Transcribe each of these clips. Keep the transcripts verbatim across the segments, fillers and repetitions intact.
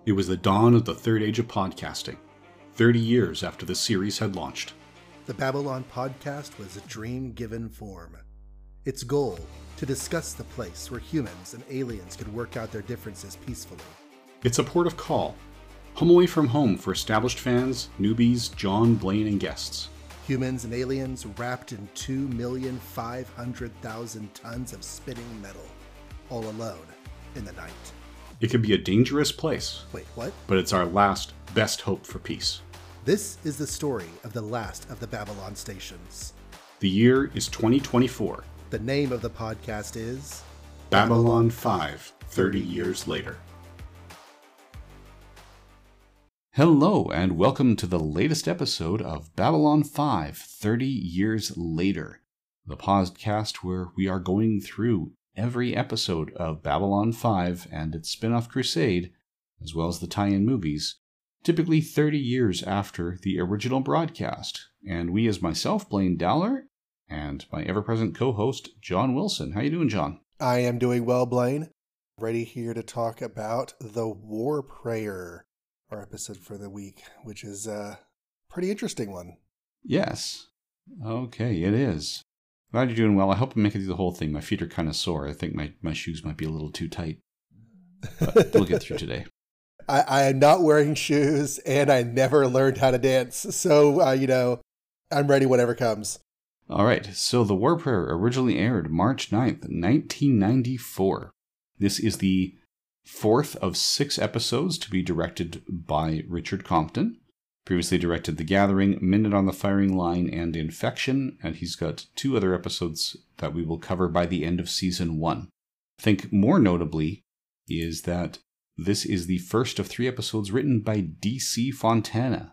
It was the dawn of the third age of podcasting, thirty years after the series had launched. The Babylon Podcast was a dream given form. Its goal, to discuss the place where humans and aliens could work out their differences peacefully. It's a port of call, home away from home for established fans, newbies, John, Blaine, and guests. Humans and aliens wrapped in two million five hundred thousand tons of spinning metal, all alone in the night. It can be a dangerous place. Wait, what? But it's our last, best hope for peace. This is the story of the last of the Babylon stations. The year is twenty twenty-four. The name of the podcast is Babylon five, thirty years later. Hello, and welcome to the latest episode of Babylon five, thirty years later. The podcast where we are going through every episode of Babylon five and its spin-off Crusade, as well as the tie-in movies, typically thirty years after the original broadcast. And we as myself, Blaine Dowler, and my ever-present co-host, John Wilson. How you doing, John? I am doing well, Blaine. Ready here to talk about The War Prayer, our episode for the week, which is a pretty interesting one. Yes. Okay, it is. Glad you're doing well. I hope I make it through the whole thing. My feet are kind of sore. I think my, my shoes might be a little too tight. But we'll get through today. I, I am not wearing shoes, and I never learned how to dance. So, uh, you know, I'm ready whatever comes. All right. So The War Prayer originally aired March ninth, nineteen ninety-four. This is the fourth of six episodes to be directed by Richard Compton. Previously directed The Gathering, Minute on the Firing Line, and Infection, and he's got two other episodes that we will cover by the end of season one. I think more notably is that this is the first of three episodes written by D C Fontana.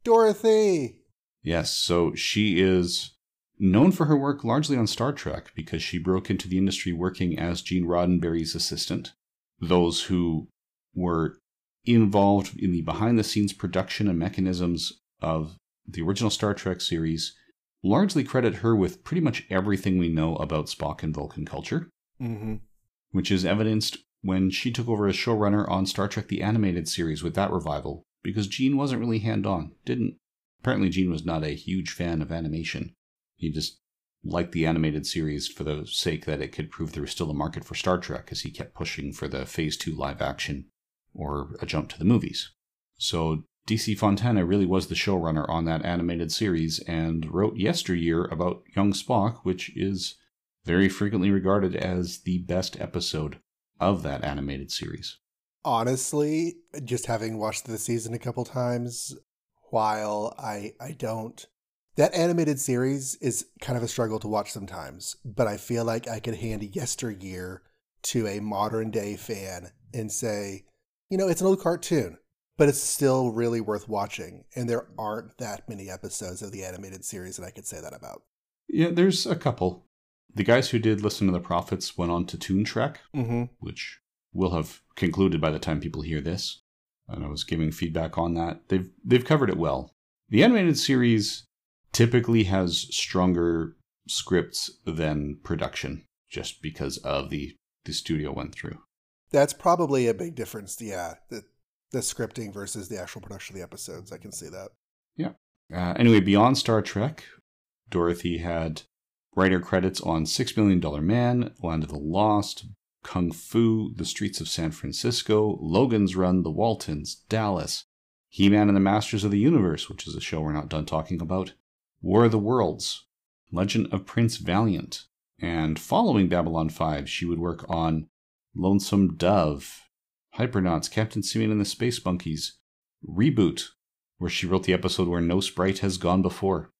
Dorothy! Yes, so she is known for her work largely on Star Trek because she broke into the industry working as Gene Roddenberry's assistant. Those who were involved in the behind-the-scenes production and mechanisms of the original Star Trek series largely credit her with pretty much everything we know about Spock and Vulcan culture, Mm-hmm. which is evidenced when she took over as showrunner on Star Trek the Animated Series with that revival, because Gene wasn't really hand-on. Didn't Apparently Gene was not a huge fan of animation. He just liked the animated series for the sake that it could prove there was still a market for Star Trek, as he kept pushing for the Phase two live action or a jump to the movies. So D C Fontana really was the showrunner on that animated series and wrote Yesteryear about young Spock, which is very frequently regarded as the best episode of that animated series. Honestly, just having watched the season a couple times, while I I don't... That animated series is kind of a struggle to watch sometimes, but I feel like I could hand Yesteryear to a modern day fan and say, you know, it's an old cartoon, but it's still really worth watching. And there aren't that many episodes of the animated series that I could say that about. Yeah, there's a couple. The guys who did Listen to the Prophets went on to Toon Trek, Mm-hmm. which will have concluded by the time people hear this. And I was giving feedback on that. They've they've covered it well. The animated series typically has stronger scripts than production, just because of the, the studio went through. That's probably a big difference, yeah. The, the scripting versus the actual production of the episodes. I can see that. Yeah. Uh, anyway, beyond Star Trek, Dorothy had writer credits on Six Million Dollar Man, Land of the Lost, Kung Fu, The Streets of San Francisco, Logan's Run, The Waltons, Dallas, He-Man and the Masters of the Universe, which is a show we're not done talking about, War of the Worlds, Legend of Prince Valiant, and following Babylon five, she would work on Lonesome Dove, Hypernauts, Captain Simeon and the Space Monkeys, Reboot, where she wrote the episode where no sprite has gone before.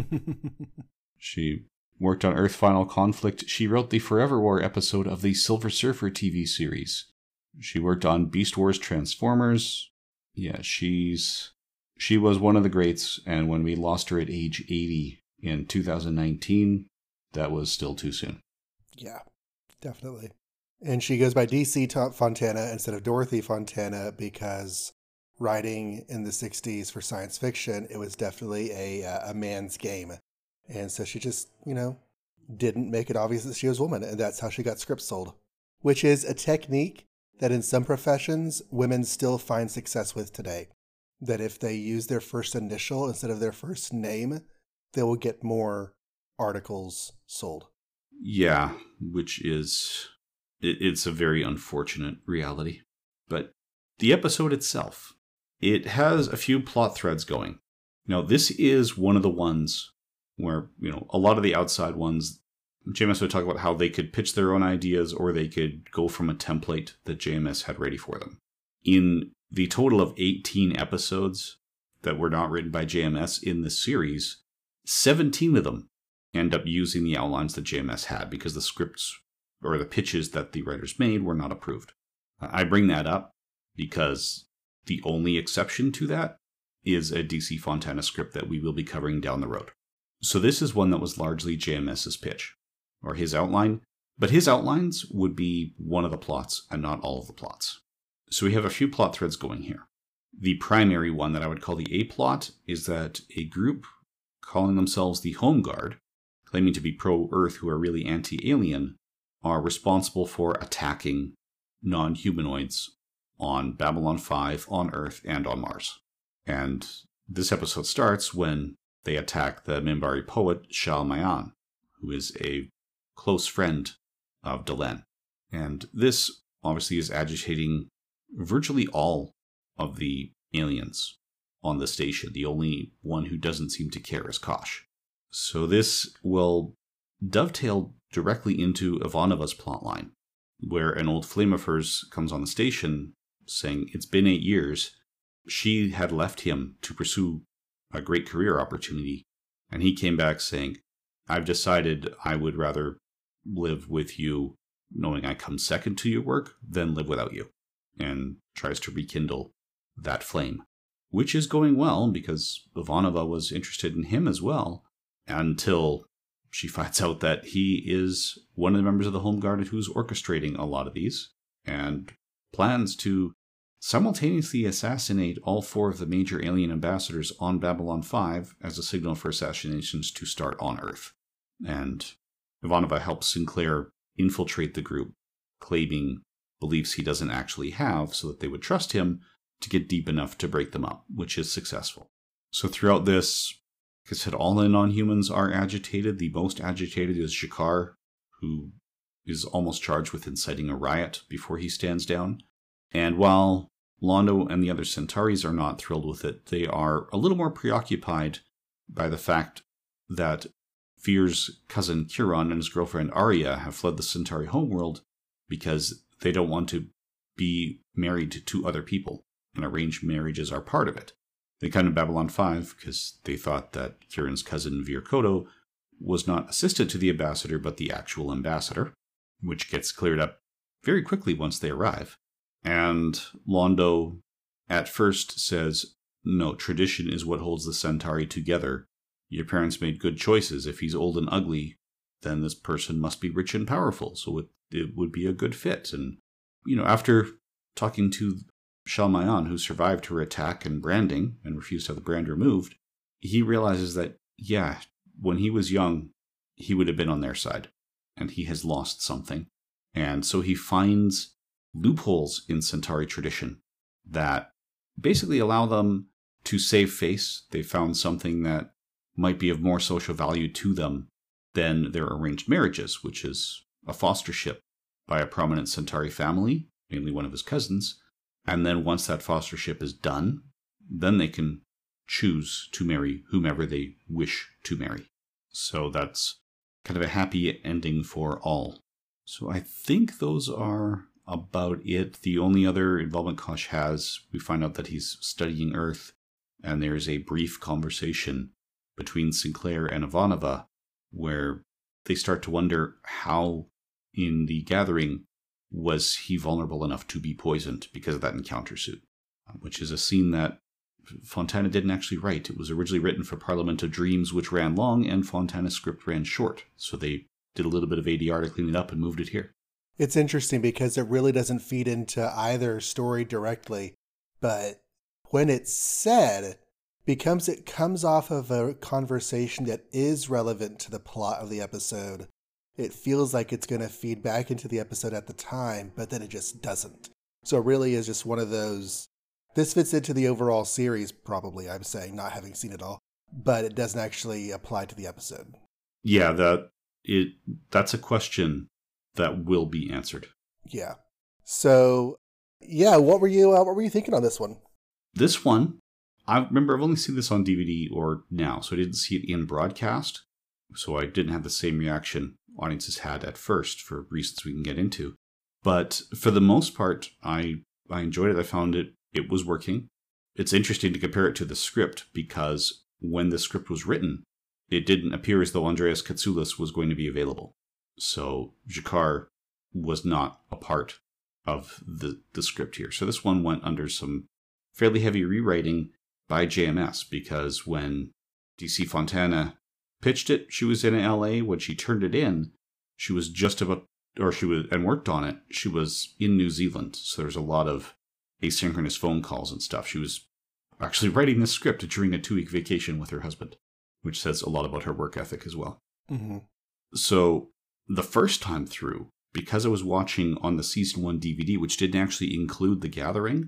She worked on Earth Final Conflict. She wrote the Forever War episode of the Silver Surfer T V series. She worked on Beast Wars Transformers. Yeah, she's she was one of the greats, and when we lost her at age eighty in two thousand nineteen, that was still too soon. Yeah, definitely. And she goes by D C Fontana instead of Dorothy Fontana because writing in the sixties for science fiction, it was definitely a uh, a man's game. And so she just, you know, didn't make it obvious that she was a woman, and that's how she got scripts sold, which is a technique that in some professions, women still find success with today. That if they use their first initial instead of their first name, they will get more articles sold. Yeah, which is, it, it's a very unfortunate reality. But the episode itself, it has a few plot threads going. Now, this is one of the ones where, you know, a lot of the outside ones, J M S would talk about how they could pitch their own ideas or they could go from a template that J M S had ready for them. In the total of eighteen episodes that were not written by J M S in this series, seventeen of them end up using the outlines that J M S had because the scripts or the pitches that the writers made were not approved. I bring that up because the only exception to that is a D C Fontana script that we will be covering down the road. So this is one that was largely JMS's pitch, or his outline, but his outlines would be one of the plots and not all of the plots. So we have a few plot threads going here. The primary one that I would call the A plot is that a group calling themselves the Home Guard, claiming to be pro-Earth who are really anti-alien, are responsible for attacking non-humanoids on Babylon five, on Earth, and on Mars. And this episode starts when they attack the Minbari poet Shal Mayan, who is a close friend of Delenn. And this obviously is agitating virtually all of the aliens on the station. The only one who doesn't seem to care is Kosh. So this will dovetail directly into Ivanova's plotline, where an old flame of hers comes on the station saying it's been eight years. She had left him to pursue a great career opportunity, and he came back saying, I've decided I would rather live with you knowing I come second to your work than live without you, and tries to rekindle that flame, which is going well because Ivanova was interested in him as well, until she finds out that he is one of the members of the Home Guard who's orchestrating a lot of these, and plans to simultaneously assassinate all four of the major alien ambassadors on Babylon five as a signal for assassinations to start on Earth. And Ivanova helps Sinclair infiltrate the group, claiming beliefs he doesn't actually have so that they would trust him to get deep enough to break them up, which is successful. So throughout this, like I said, all the non-humans are agitated. The most agitated is G'Kar, who is almost charged with inciting a riot before he stands down. And while Londo and the other Centauri's are not thrilled with it, they are a little more preoccupied by the fact that Fear's cousin Kiron and his girlfriend Arya have fled the Centauri homeworld because they don't want to be married to other people, and arranged marriages are part of it. They come to Babylon five because they thought that Kiran's cousin Vir Kodo was not assistant to the ambassador, but the actual ambassador, which gets cleared up very quickly once they arrive. And Londo at first says, no, tradition is what holds the Centauri together. Your parents made good choices. If he's old and ugly, then this person must be rich and powerful, so it, it would be a good fit. And, you know, after talking to Shal Mayan, who survived her attack and branding and refused to have the brand removed, he realizes that, yeah, when he was young, he would have been on their side, and he has lost something. And so he finds loopholes in Centauri tradition that basically allow them to save face. They found something that might be of more social value to them than their arranged marriages, which is a fostership by a prominent Centauri family, mainly one of his cousins. And then once that fostership is done, then they can choose to marry whomever they wish to marry. So that's kind of a happy ending for all. So I think those are about it. The only other involvement Kosh has, we find out that he's studying Earth, and there's a brief conversation between Sinclair and Ivanova where they start to wonder how in the gathering was he vulnerable enough to be poisoned because of that encounter suit, which is a scene that Fontana didn't actually write. It was originally written for Parliament of Dreams, which ran long, and Fontana's script ran short. So they did a little bit of A D R to clean it up and moved it here. It's interesting because it really doesn't feed into either story directly, but when it's said, becomes it comes off of a conversation that is relevant to the plot of the episode. It feels like it's going to feed back into the episode at the time, but then it just doesn't. So it really is just one of those. This fits into the overall series, probably, I'm saying, not having seen it all, but it doesn't actually apply to the episode. Yeah, that it that's a question that will be answered. Yeah. So, yeah, what were you uh, what were you thinking on this one? This one, I remember I've only seen this on D V D or now, so I didn't see it in broadcast. So I didn't have the same reaction audiences had at first for reasons we can get into. But for the most part, I I enjoyed it. I found it it was working. It's interesting to compare it to the script because when the script was written, it didn't appear as though Andreas Katsoulis was going to be available. So G'Kar was not a part of the, the script here. So this one went under some fairly heavy rewriting by J M S because when D C Fontana pitched it, she was in L A. When she turned it in, she was just about, or she was, and worked on it, she was in New Zealand. So there's a lot of asynchronous phone calls and stuff. She was actually writing this script during a two-week vacation with her husband, which says a lot about her work ethic as well. Mm-hmm. So the first time through, because I was watching on the season one D V D, which didn't actually include The Gathering,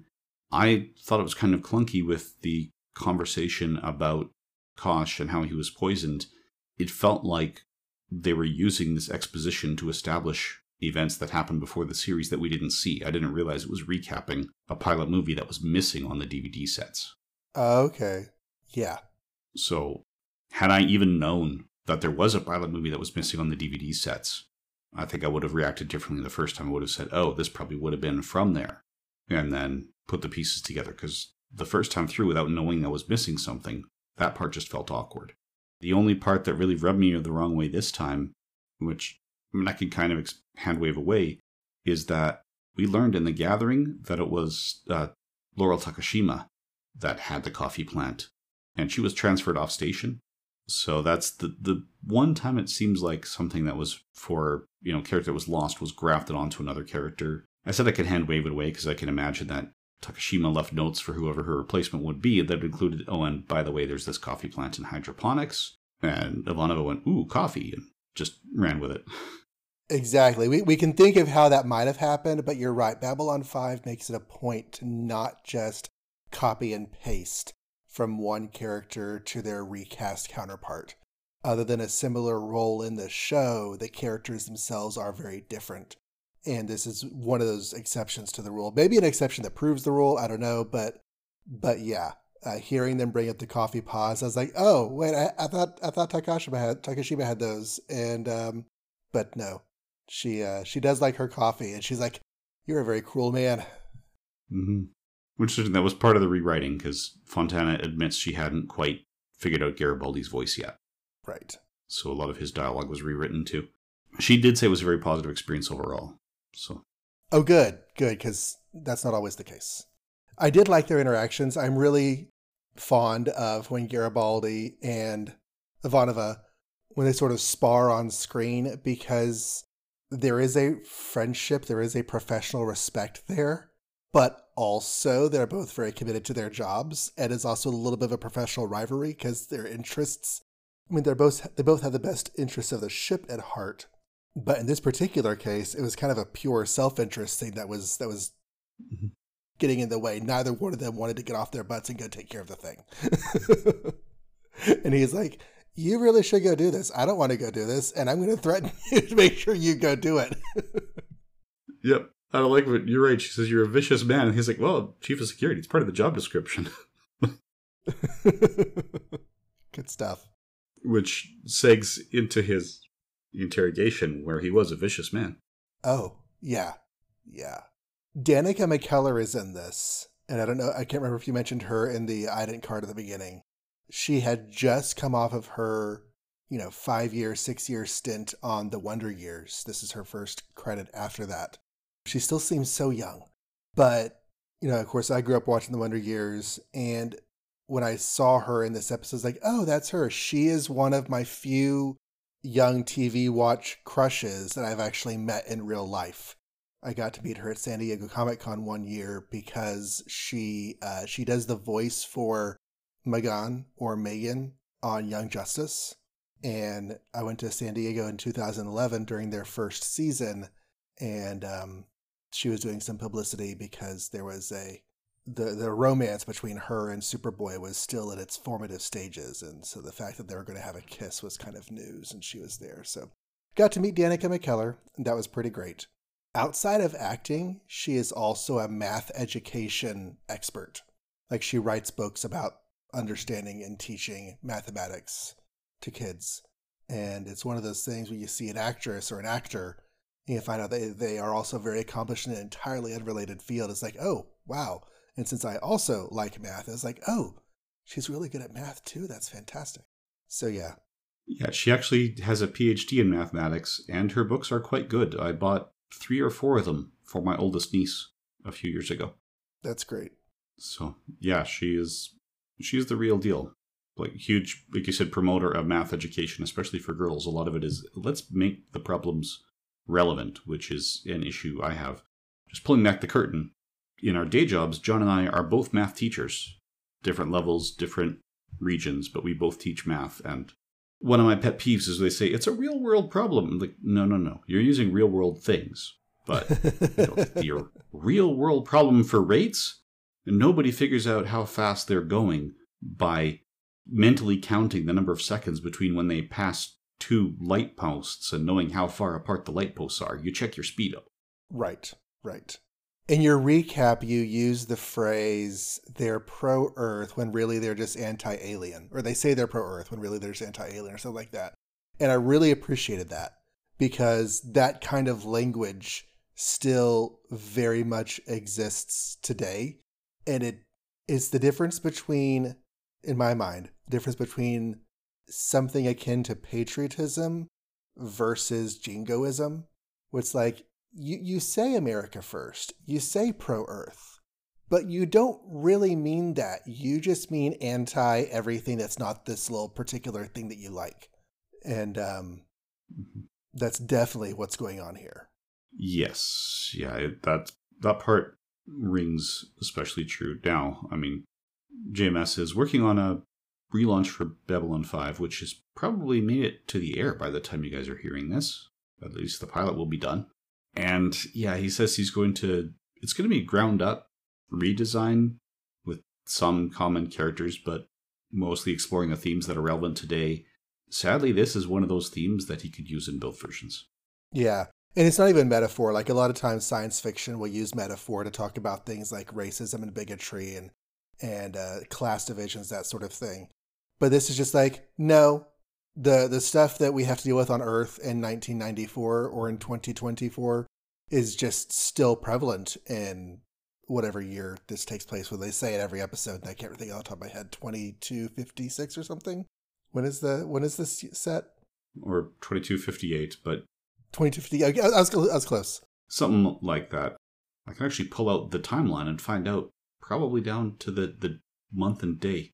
I thought it was kind of clunky with the conversation about Kosh and how he was poisoned. It felt like they were using this exposition to establish events that happened before the series that we didn't see. I didn't realize it was recapping a pilot movie that was missing on the D V D sets. Uh, okay. Yeah. So had I even known that there was a pilot movie that was missing on the D V D sets, I think I would have reacted differently the first time. I would have said, oh, this probably would have been from there. And then put the pieces together. Because the first time through, without knowing I was missing something, that part just felt awkward. The only part that really rubbed me the wrong way this time, which I mean, I can kind of hand wave away, is that we learned in The Gathering that it was uh, Laurel Takashima that had the coffee plant. And she was transferred off station. So that's the, the one time it seems like something that was for, you know, character that was lost was grafted onto another character. I said I could hand wave it away because I can imagine that Takashima left notes for whoever her replacement would be that included, oh, and by the way, there's this coffee plant in hydroponics. And Ivanova went, ooh, coffee, and just ran with it. Exactly. We we can think of how that might have happened, but you're right. Babylon five makes it a point to not just copy and paste from one character to their recast counterpart. Other than a similar role in the show, the characters themselves are very different. And this is one of those exceptions to the rule. Maybe an exception that proves the rule, I don't know, but but yeah. Uh, hearing them bring up the coffee pods, I was like, "Oh, wait! I, I thought I thought Takashima had Takashima had those." And um, but no, she uh, she does like her coffee, and she's like, "You're a very cruel man." Mm-hmm. Which that was part of the rewriting because Fontana admits she hadn't quite figured out Garibaldi's voice yet. Right. So a lot of his dialogue was rewritten too. She did say it was a very positive experience overall. So. Oh, good, good, because that's not always the case. I did like their interactions. I'm really fond of when Garibaldi and Ivanova, when they sort of spar on screen, because there is a friendship, there is a professional respect there, but also they're both very committed to their jobs, and it's also a little bit of a professional rivalry because their interests, I mean, they're both they both have the best interests of the ship at heart. But in this particular case, it was kind of a pure self-interest thing that was that was mm-hmm. getting in the way. Neither one of them wanted to get off their butts and go take care of the thing. And he's like, you really should go do this. I don't want to go do this, and I'm going to threaten you to make sure you go do it. Yep. I don't like it. You're right. She says, you're a vicious man. And he's like, well, chief of security. It's part of the job description. Good stuff. Which segs into his interrogation where he was a vicious man. Oh, yeah. Yeah. Danica McKellar is in this. And I don't know, I can't remember if you mentioned her in the ident card at the beginning. She had just come off of her, you know, five-year, six-year stint on The Wonder Years. This is her first credit after that. She still seems so young. But, you know, of course, I grew up watching The Wonder Years, and when I saw her in this episode, I was like, oh, that's her. She is one of my few young T V watch crushes that I've actually met in real life. I got to meet her at San Diego Comic-Con one year because she uh, she does the voice for Megan or Megan on Young Justice. And I went to San Diego in two thousand eleven during their first season, and um, she was doing some publicity because there was a the the romance between her and Superboy was still in its formative stages, and so the fact that they were going to have a kiss was kind of news, and she was there. So got to meet Danica McKellar, and that was pretty great. Outside of acting, she is also a math education expert. Like, she writes books about understanding and teaching mathematics to kids. And it's one of those things when you see an actress or an actor and you find out they, they are also very accomplished in an entirely unrelated field. It's like, oh, wow. And since I also like math, it's like, oh, she's really good at math too. That's fantastic. So, yeah. Yeah, she actually has a P H D in mathematics, and her books are quite good. I bought three or four of them for my oldest niece a few years ago. That's great. So, yeah, she is she's the real deal. Like, huge, like you said, promoter of math education, especially for girls. A lot of it is, let's make the problems relevant, which is an issue I have. Just pulling back the curtain, in our day jobs, John and I are both math teachers. Different levels, different regions, but we both teach math. And one of my pet peeves is they say, it's a real world problem. I'm like, no, no, no. You're using real world things. But you know, the real world problem for rates, and nobody figures out how fast they're going by mentally counting the number of seconds between when they pass two light posts and knowing how far apart the light posts are. You check your speedo. Right, right. In your recap, you use the phrase, they're pro-Earth when really they're just anti-alien. Or they say they're pro-Earth when really they're just anti-alien or something like that. And I really appreciated that, because that kind of language still very much exists today. And it is the difference between, in my mind, the difference between something akin to patriotism versus jingoism. Where it's like, you, you say America first, you say pro-Earth, but you don't really mean that. You just mean anti everything that's not this little particular thing that you like. And um, that's definitely what's going on here. Yes. Yeah, it, that, that part rings especially true now. I mean, J M S is working on a relaunch for Babylon five, which has probably made it to the air by the time you guys are hearing this. At least the pilot will be done. And yeah, he says he's going to, it's going to be ground up redesign with some common characters, but mostly exploring the themes that are relevant today. Sadly, this is one of those themes that he could use in both versions. Yeah. And it's not even metaphor. Like, a lot of times science fiction will use metaphor to talk about things like racism and bigotry and, and uh, class divisions, that sort of thing. But this is just like, no, the the stuff that we have to deal with on Earth in nineteen ninety-four or in twenty twenty-four is just still prevalent in whatever year this takes place. Where they say it every episode, and I can't think off the top of my head, twenty-two fifty-six or something. When is the when is this set? Or twenty-two fifty-eight, but twenty-two fifty. Okay, I was, I was close. Something like that. I can actually pull out the timeline and find out, probably down to the, the month and day.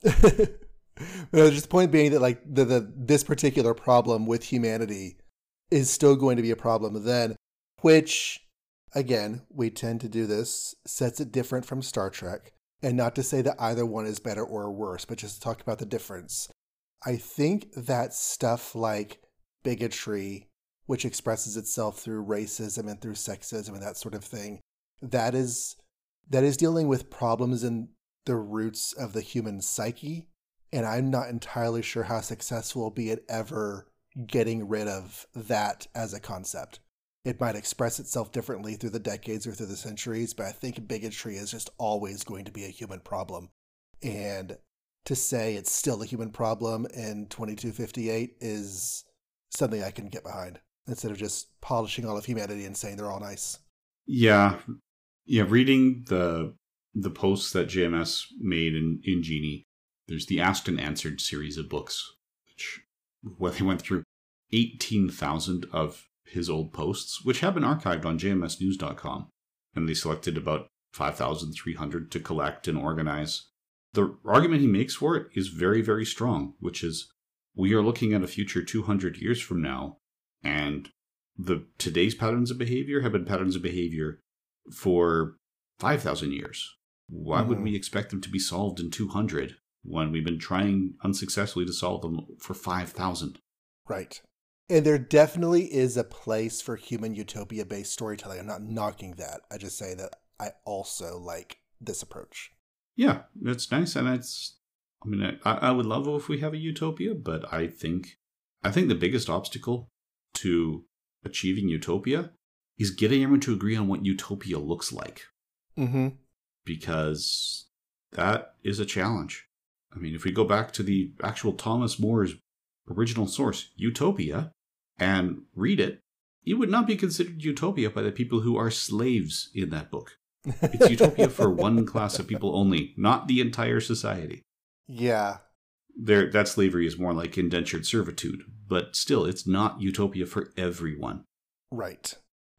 Well, just the point being that, like, the, the this particular problem with humanity is still going to be a problem then, which, again, we tend to do this, sets it different from Star Trek. And not to say that either one is better or worse, but just to talk about the difference. I think that stuff like bigotry, which expresses itself through racism and through sexism and that sort of thing, that is that is dealing with problems in the roots of the human psyche. And I'm not entirely sure how successful will be at ever getting rid of that as a concept. It might express itself differently through the decades or through the centuries, but I think bigotry is just always going to be a human problem. And to say it's still a human problem in twenty-two fifty-eight is something I can get behind, instead of just polishing all of humanity and saying they're all nice. Yeah. Yeah, reading the the posts that J M S made in, in Genie, there's the Asked and Answered series of books, which, well, they went through eighteen thousand of his old posts, which have been archived on J M S news dot com. And they selected about five thousand three hundred to collect and organize. The argument he makes for it is very, very strong, which is, we are looking at a future two hundred years from now, and the today's patterns of behavior have been patterns of behavior for five thousand years. Why mm-hmm. would we expect them to be solved in two hundred when we've been trying unsuccessfully to solve them for five thousand? Right. And there definitely is a place for human utopia-based storytelling. I'm not knocking that. I just say that I also like this approach. Yeah, it's nice, and it's. I mean, I, I would love if we have a utopia, but I think, I think the biggest obstacle to achieving utopia is getting everyone to agree on what utopia looks like. Mm-hmm. Because that is a challenge. I mean, if we go back to the actual Thomas More's original source, Utopia, and read it, it would not be considered utopia by the people who are slaves in that book. It's utopia for one class of people only, not the entire society. Yeah. There, that slavery is more like indentured servitude, but still, it's not utopia for everyone. Right.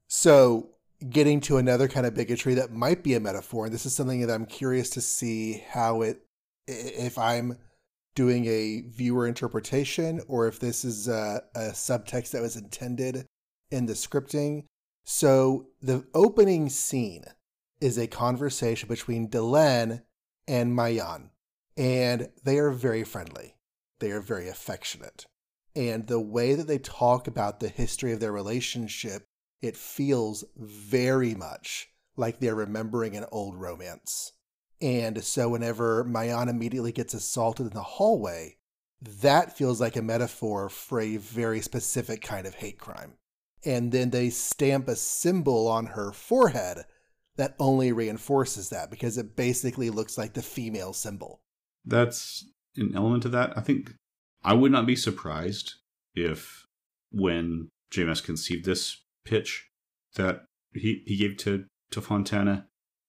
So, getting to another kind of bigotry that might be a metaphor, and this is something that I'm curious to see how it, if I'm doing a viewer interpretation or if this is a, a subtext that was intended in the scripting. So, the opening scene is a conversation between Delenn and Mayan. And they are very friendly. They are very affectionate. And the way that they talk about the history of their relationship, it feels very much like they're remembering an old romance. And so whenever Mayana immediately gets assaulted in the hallway, that feels like a metaphor for a very specific kind of hate crime. And then they stamp a symbol on her forehead that only reinforces that because it basically looks like the female symbol. That's an element of that. I think I would not be surprised if when J M S conceived this pitch that he, he gave to, to Fontana,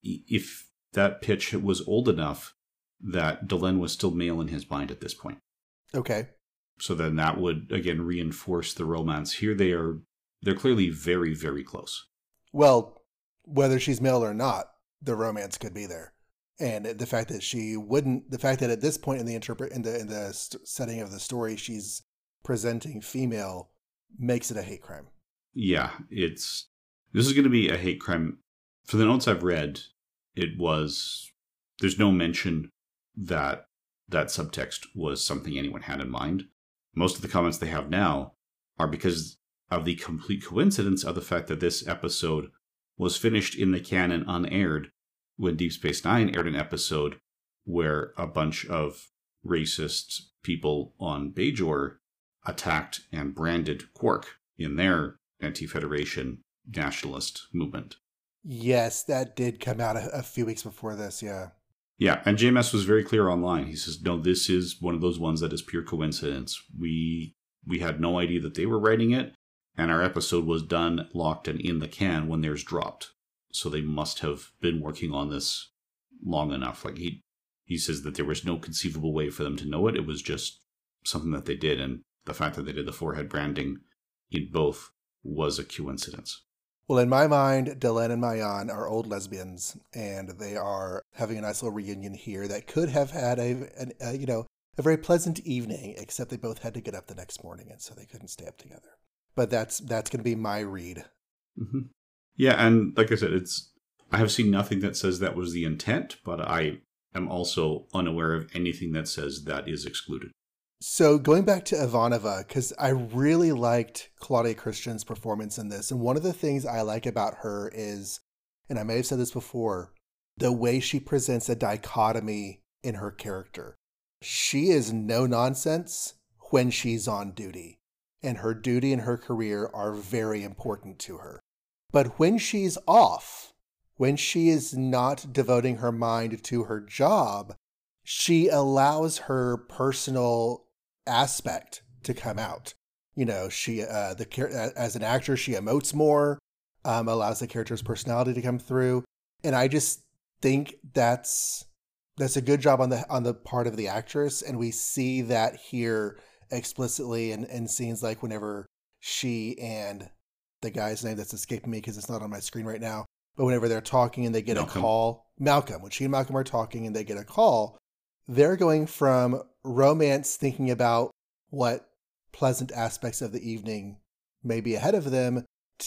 if that pitch was old enough that Delenn was still male in his mind at this point. Okay. So then that would, again, reinforce the romance. Here they are, they're clearly very, very close. Well, whether she's male or not, the romance could be there. And the fact that she wouldn't, the fact that at this point in the interpret in the in the st- setting of the story, she's presenting female, makes it a hate crime. Yeah, it's this is going to be a hate crime. For the notes I've read, it was there's no mention that that subtext was something anyone had in mind. Most of the comments they have now are because of the complete coincidence of the fact that this episode was finished in the canon unaired when Deep Space Nine aired an episode where a bunch of racist people on Bajor attacked and branded Quark in their anti-Federation nationalist movement. Yes, that did come out a, a few weeks before this, yeah. Yeah, and J M S was very clear online. He says, no, this is one of those ones that is pure coincidence. We we had no idea that they were writing it, and our episode was done, locked, and in the can when theirs dropped. So they must have been working on this long enough. Like he, he says that there was no conceivable way for them to know it. It was just something that they did. And the fact that they did the forehead branding in both was a coincidence. Well, in my mind, Delenn and Mayana are old lesbians, and they are having a nice little reunion here that could have had a, an, a you know, a very pleasant evening, except they both had to get up the next morning, and so they couldn't stay up together. But that's that's going to be my read. Mm-hmm. Yeah, and like I said, it's I have seen nothing that says that was the intent, but I am also unaware of anything that says that is excluded. So going back to Ivanova, because I really liked Claudia Christian's performance in this, and one of the things I like about her is, and I may have said this before, the way she presents a dichotomy in her character. She is no nonsense when she's on duty, and her duty and her career are very important to her. But when she's off, when she is not devoting her mind to her job, she allows her personal aspect to come out. You know, she uh, the as an actor, she emotes more, um, allows the character's personality to come through, and I just think that's that's a good job on the on the part of the actress, and we see that here explicitly in, in scenes like whenever she and the guy's name that's escaping me because it's not on my screen right now, but whenever they're talking and they get Malcolm. a call, Malcolm, when she and Malcolm are talking and they get a call, they're going from romance, thinking about what pleasant aspects of the evening may be ahead of them,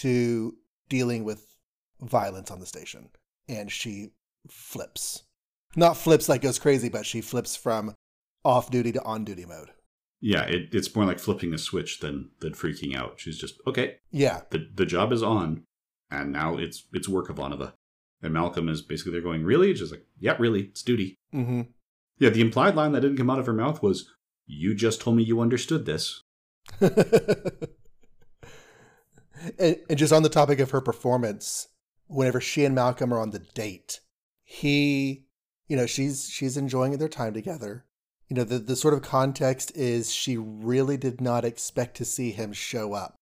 to dealing with violence on the station. And she flips. Not flips like goes crazy, but she flips from off-duty to on-duty mode. Yeah, it, it's more like flipping a switch than than freaking out. She's just, okay, Yeah. the the job is on, and now it's it's work, Ivanova. And Malcolm is basically there going, really? She's like, yeah, really, it's duty. Mm-hmm. Yeah, the implied line that didn't come out of her mouth was, you just told me you understood this. and, and just on the topic of her performance, whenever she and Malcolm are on the date, he, you know, she's she's enjoying their time together. You know, the, the sort of context is she really did not expect to see him show up.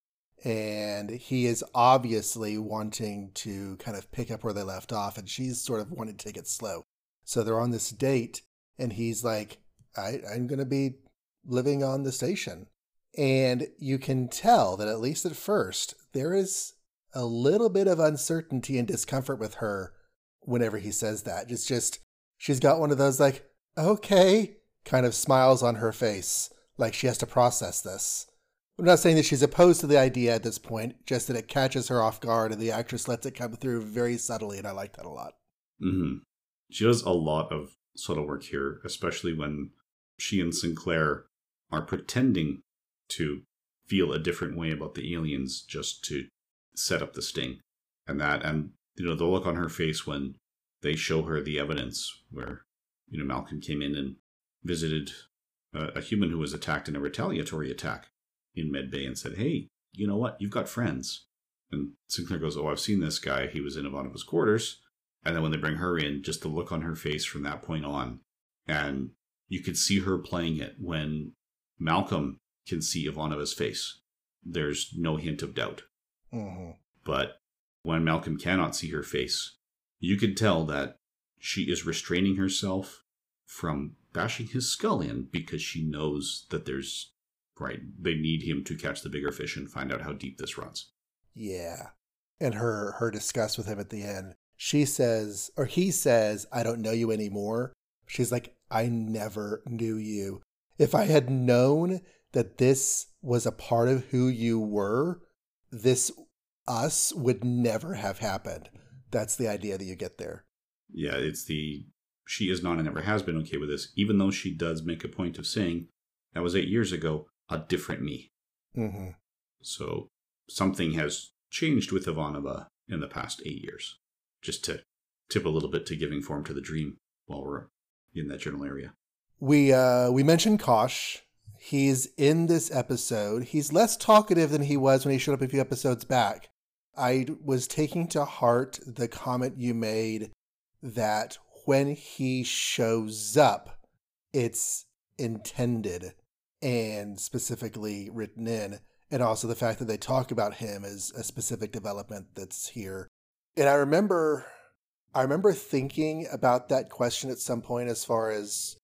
And he is obviously wanting to kind of pick up where they left off, and she's sort of wanting to take it slow. So they're on this date, and he's like, I, I'm going to be living on the station. And you can tell that, at least at first, there is a little bit of uncertainty and discomfort with her whenever he says that. It's just, she's got one of those like, okay, kind of smiles on her face, like she has to process this. I'm not saying that she's opposed to the idea at this point, just that it catches her off guard and the actress lets it come through very subtly, and I like that a lot. Mm-hmm. She does a lot of subtle work here, especially when she and Sinclair are pretending to feel a different way about the aliens just to set up the sting. And that, and, you know, the look on her face when they show her the evidence where, you know, Malcolm came in and visited a, a human who was attacked in a retaliatory attack in Med Bay and said, hey, you know what? You've got friends. And Sinclair goes, oh, I've seen this guy. He was in Ivanova's quarters. And then when they bring her in, just the look on her face from that point on. And you could see her playing it when Malcolm can see Ivanova's face. There's no hint of doubt. Mm-hmm. But when Malcolm cannot see her face, you could tell that she is restraining herself from bashing his skull in because she knows that there's right. They need him to catch the bigger fish and find out how deep this runs. Yeah. And her, her disgust with him at the end. She says, or he says, I don't know you anymore. She's like, I never knew you. If I had known that this was a part of who you were, this us would never have happened. That's the idea that you get there. Yeah, it's the, she is not and never has been okay with this, even though she does make a point of saying, that was eight years ago. A different me. Mm-hmm. So something has changed with Ivanova in the past eight years. Just to tip a little bit to giving form to the dream while we're in that general area. We uh, we mentioned Kosh. He's in this episode. He's less talkative than he was when he showed up a few episodes back. I was taking to heart the comment you made that when he shows up, it's intended and specifically written in, and also the fact that they talk about him as a specific development that's here. And I remember, I remember thinking about that question at some point as far as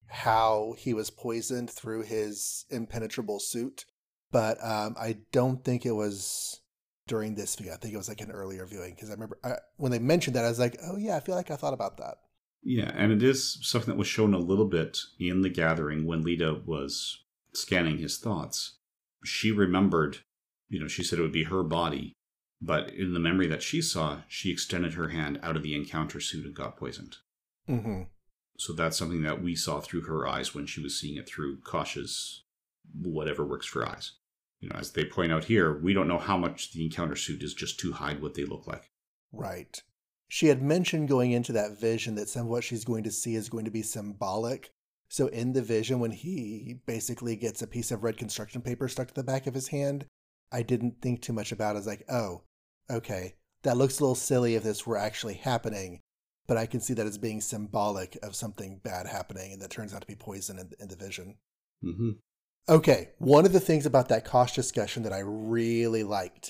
how he was poisoned through his impenetrable suit, but um, I don't think it was during this viewing. I think it was like an earlier viewing, because I remember I, when they mentioned that, I was like, oh yeah, I feel like I thought about that. Yeah, and it is something that was shown a little bit in the gathering when Lita was scanning his thoughts. She remembered, you know, she said it would be her body, but in the memory that she saw, she extended her hand out of the encounter suit and got poisoned. Mm-hmm. So that's something that we saw through her eyes when she was seeing it through Kosh's whatever works for eyes. You know, as they point out here, we don't know how much the encounter suit is just to hide what they look like. Right. She had mentioned going into that vision that some of what she's going to see is going to be symbolic. So in the vision, when he basically gets a piece of red construction paper stuck to the back of his hand, I didn't think too much about it. I was like, oh, okay, that looks a little silly if this were actually happening, but I can see that as being symbolic of something bad happening, and that turns out to be poison in, in the vision. Mm-hmm. Okay, one of the things about that Kosh discussion that I really liked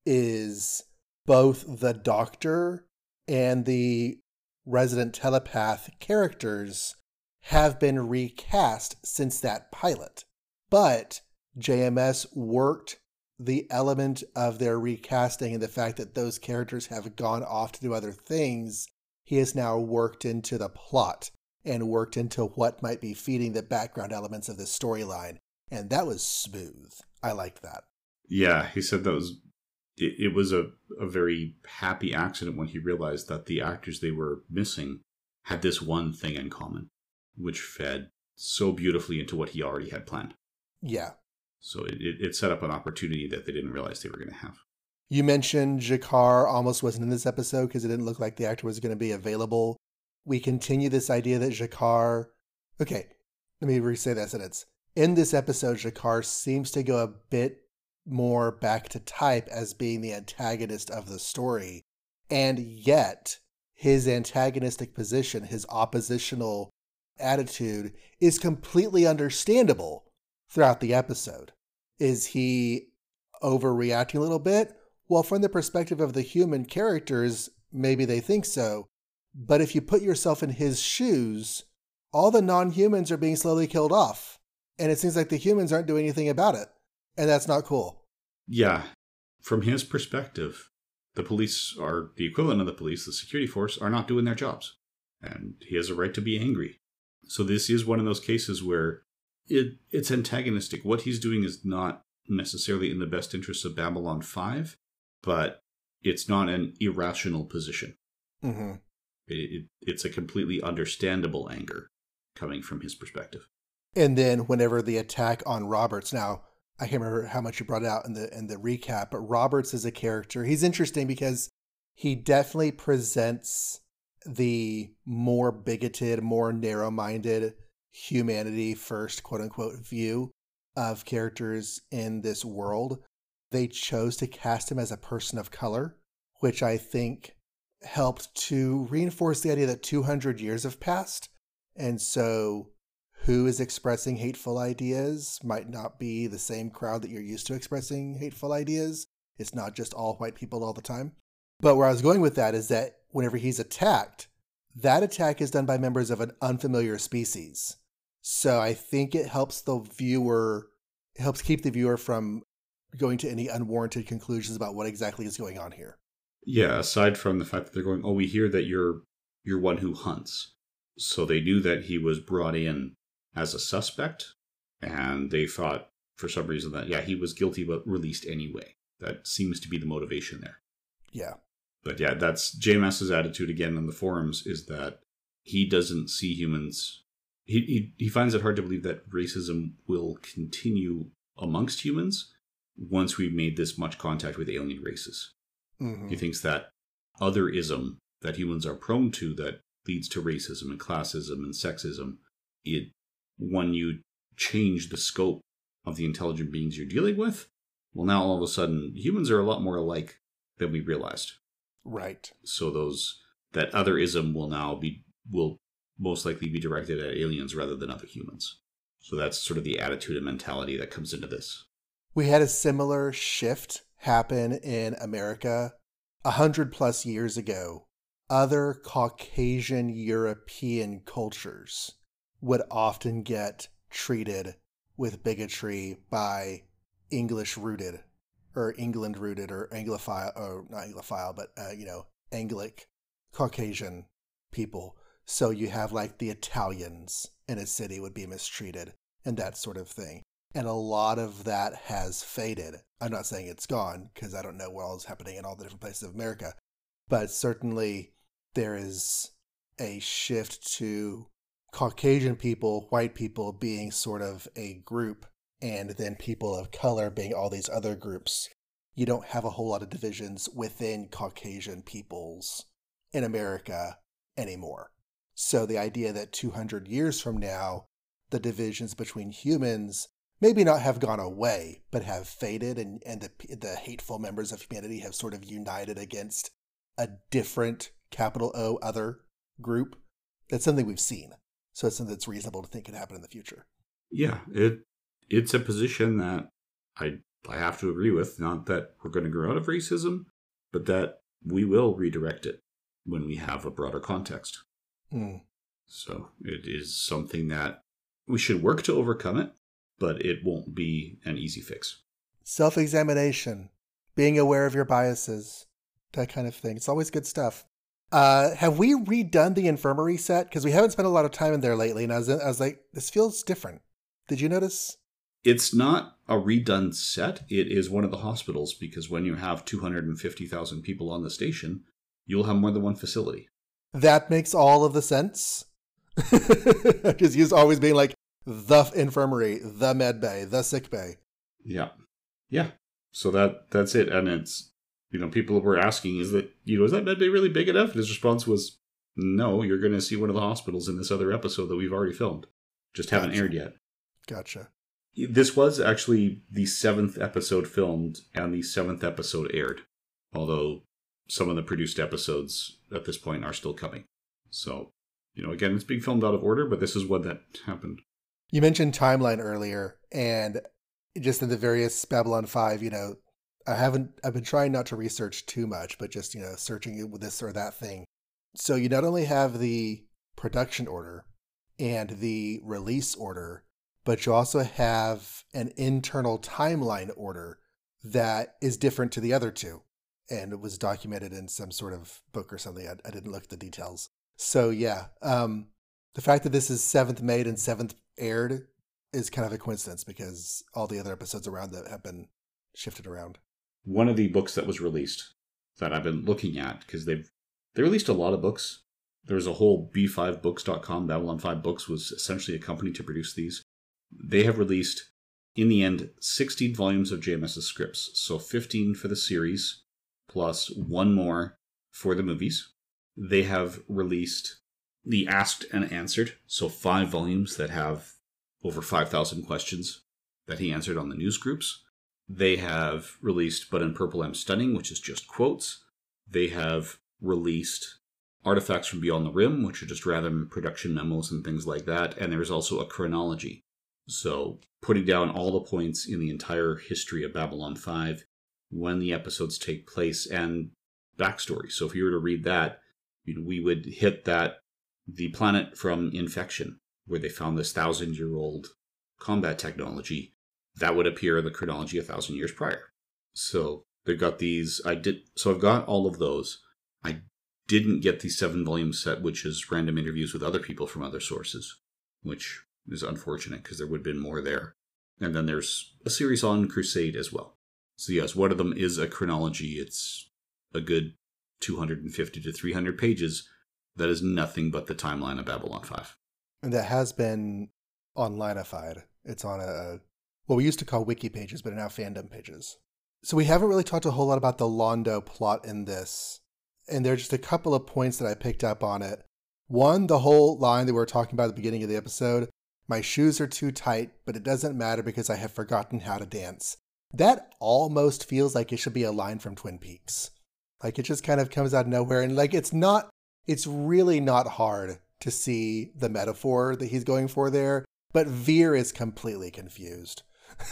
is both the doctor and the resident telepath characters have been recast since that pilot. But J M S worked the element of their recasting and the fact that those characters have gone off to do other things. He has now worked into the plot and worked into what might be feeding the background elements of this storyline. And that was smooth. I liked that. Yeah, he said that was, it, it was a, a very happy accident when he realized that the actors they were missing had this one thing in common, which fed so beautifully into what he already had planned. Yeah. So it, it, it set up an opportunity that they didn't realize they were going to have. You mentioned G'Kar almost wasn't in this episode because it didn't look like the actor was going to be available. We continue this idea that G'Kar... Okay, let me re-say that sentence. In this episode, G'Kar seems to go a bit more back to type as being the antagonist of the story. And yet, his antagonistic position, his oppositional attitude, is completely understandable throughout the episode. Is he overreacting a little bit? Well, from the perspective of the human characters, maybe they think so. But if you put yourself in his shoes, all the non-humans are being slowly killed off. And it seems like the humans aren't doing anything about it. And that's not cool. Yeah. From his perspective, the police are the equivalent of the police, the security force, are not doing their jobs. And he has a right to be angry. So this is one of those cases where it it's antagonistic. What he's doing is not necessarily in the best interests of Babylon five, but it's not an irrational position. Mm-hmm. It, it, it's a completely understandable anger coming from his perspective. And then whenever the attack on Roberts, now I can't remember how much you brought out in the in the recap, but Roberts is a character. He's interesting because he definitely presents the more bigoted, more narrow-minded, humanity first, quote unquote, view of characters in this world. They chose to cast him as a person of color, which I think helped to reinforce the idea that two hundred years have passed. And so who is expressing hateful ideas might not be the same crowd that you're used to expressing hateful ideas. It's not just all white people all the time. But where I was going with that is that whenever he's attacked, that attack is done by members of an unfamiliar species. So I think it helps the viewer, it helps keep the viewer from going to any unwarranted conclusions about what exactly is going on here. Yeah, aside from the fact that they're going, oh, we hear that you're you're one who hunts. So they knew that he was brought in as a suspect, and they thought for some reason that, yeah, he was guilty but released anyway. That seems to be the motivation there. Yeah. But yeah, that's J M S's attitude again on the forums, is that he doesn't see humans. He, he, he finds it hard to believe that racism will continue amongst humans once we've made this much contact with alien races. Mm-hmm. He thinks that otherism that humans are prone to that leads to racism and classism and sexism, it when you change the scope of the intelligent beings you're dealing with, well, now all of a sudden humans are a lot more alike than we realized. Right. So those that otherism will now be will most likely be directed at aliens rather than other humans. So that's sort of the attitude and mentality that comes into this. We had a similar shift happen in America a hundred plus years ago. Other Caucasian European cultures would often get treated with bigotry by English-rooted or England-rooted or Anglophile, or not Anglophile, but, uh, you know, Anglic Caucasian people. So you have like the Italians in a city would be mistreated and that sort of thing. And a lot of that has faded. I'm not saying it's gone because I don't know what all is happening in all the different places of America, but certainly there is a shift to Caucasian people, white people being sort of a group, and then people of color being all these other groups. You don't have a whole lot of divisions within Caucasian peoples in America anymore. So the idea that two hundred years from now, the divisions between humans maybe not have gone away, but have faded, and, and the, the hateful members of humanity have sort of united against a different, capital O, other group. That's something we've seen. So it's something that's reasonable to think could happen in the future. Yeah, it it's a position that I I have to agree with. Not that we're going to grow out of racism, but that we will redirect it when we have a broader context. Mm. So it is something that we should work to overcome it, but it won't be an easy fix. Self-examination, being aware of your biases, that kind of thing. It's always good stuff. Uh, have we redone the infirmary set? Because we haven't spent a lot of time in there lately, and I was, I was like, this feels different. Did you notice? It's not a redone set. It is one of the hospitals, because when you have two hundred fifty thousand people on the station, you'll have more than one facility. That makes all of the sense. Just used always being like, the infirmary, the med bay, the sick bay. Yeah. Yeah. So that that's it. And it's, you know, people were asking, is that, you know, is that med bay really big enough? And his response was, no, you're going to see one of the hospitals in this other episode that we've already filmed. Just haven't Gotcha. aired yet. Gotcha. This was actually the seventh episode filmed and the seventh episode aired. Although some of the produced episodes at this point are still coming. So, you know, again, it's being filmed out of order, but this is what that happened. You mentioned timeline earlier, and just in the various Babylon five, you know, I haven't, I've been trying not to research too much, but just, you know, searching with this or that thing. So you not only have the production order and the release order, but you also have an internal timeline order that is different to the other two. And it was documented in some sort of book or something. I, I didn't look at the details. So yeah, um, the fact that this is seventh made and seventh aired is kind of a coincidence because all the other episodes around that have been shifted around. One of the books that was released that I've been looking at, because they've they released a lot of books. There was a whole B five books dot com, Babylon five Books was essentially a company to produce these. They have released, in the end, sixteen volumes of J M S's scripts. So fifteen for the series, plus one more for the movies. They have released the Asked and Answered, so five volumes that have over five thousand questions that he answered on the news groups. They have released But in Purple I'm Stunning, which is just quotes. They have released Artifacts from Beyond the Rim, which are just random production memos and things like that. And there's also a chronology. So putting down all the points in the entire history of Babylon five, when the episodes take place, and backstory. So if you were to read that, you know, we would hit that the planet from Infection, where they found this thousand-year-old combat technology, that would appear in the chronology a thousand years prior. So they've got these. I did. So I've got all of those. I didn't get the seven-volume set, which is random interviews with other people from other sources, which is unfortunate because there would have been more there. And then there's a series on Crusade as well. So yes, one of them is a chronology. It's a good two hundred fifty to three hundred pages. That is nothing but the timeline of Babylon five. And that has been onlineified. It's on a, what we used to call wiki pages, but are now fandom pages. So we haven't really talked a whole lot about the Londo plot in this. And there's just a couple of points that I picked up on it. One, the whole line that we were talking about at the beginning of the episode, my shoes are too tight, but it doesn't matter because I have forgotten how to dance. That almost feels like it should be a line from Twin Peaks. Like it just kind of comes out of nowhere. And like it's not, it's really not hard to see the metaphor that he's going for there. But Veer is completely confused.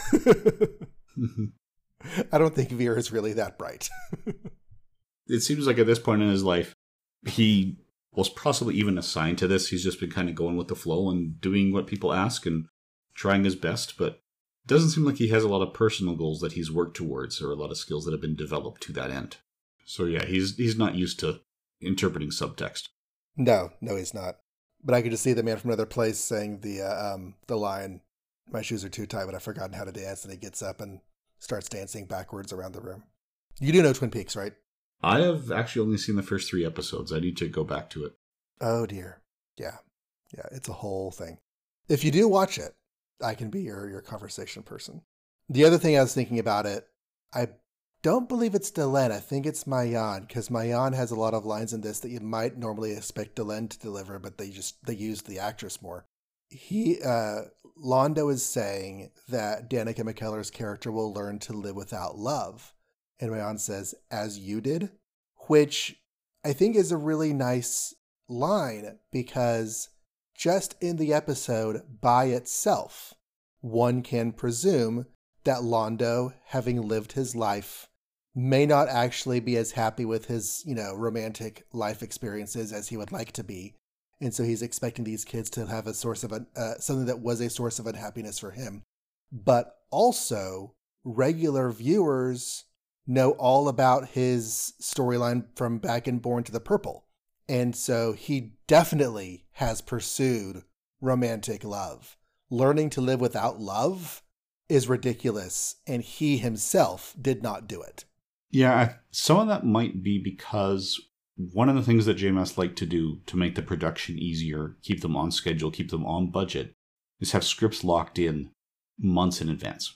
I don't think Veer is really that bright. It seems like at this point in his life, he was possibly even assigned to this. He's just been kind of going with the flow and doing what people ask and trying his best. But it doesn't seem like he has a lot of personal goals that he's worked towards or a lot of skills that have been developed to that end. So yeah, he's he's not used to interpreting subtext. No, no, he's not. But I could just see the man from another place saying the uh, um the line, "My shoes are too tight, but I've forgotten how to dance," and he gets up and starts dancing backwards around the room. You do know Twin Peaks, right? I have actually only seen the first three episodes. I need to go back to it. Oh dear. Yeah. Yeah, it's a whole thing. If you do watch it, I can be your, your conversation person. The other thing I was thinking about it, I don't believe it's Delenn. I think it's Maayan, because Maayan has a lot of lines in this that you might normally expect Delenn to deliver, but they just, they use the actress more. He, uh, Londo is saying that Danica McKellar's character will learn to live without love. And Maayan says, as you did, which I think is a really nice line because just in the episode by itself, one can presume that Londo, having lived his life, may not actually be as happy with his, you know, romantic life experiences as he would like to be. And so he's expecting these kids to have a source of, uh, something that was a source of unhappiness for him. But also, regular viewers know all about his storyline from back in Born to the Purple. And so he definitely has pursued romantic love. Learning to live without love is ridiculous, and he himself did not do it. Yeah, some of that might be because one of the things that J M S liked to do to make the production easier, keep them on schedule, keep them on budget, is have scripts locked in months in advance.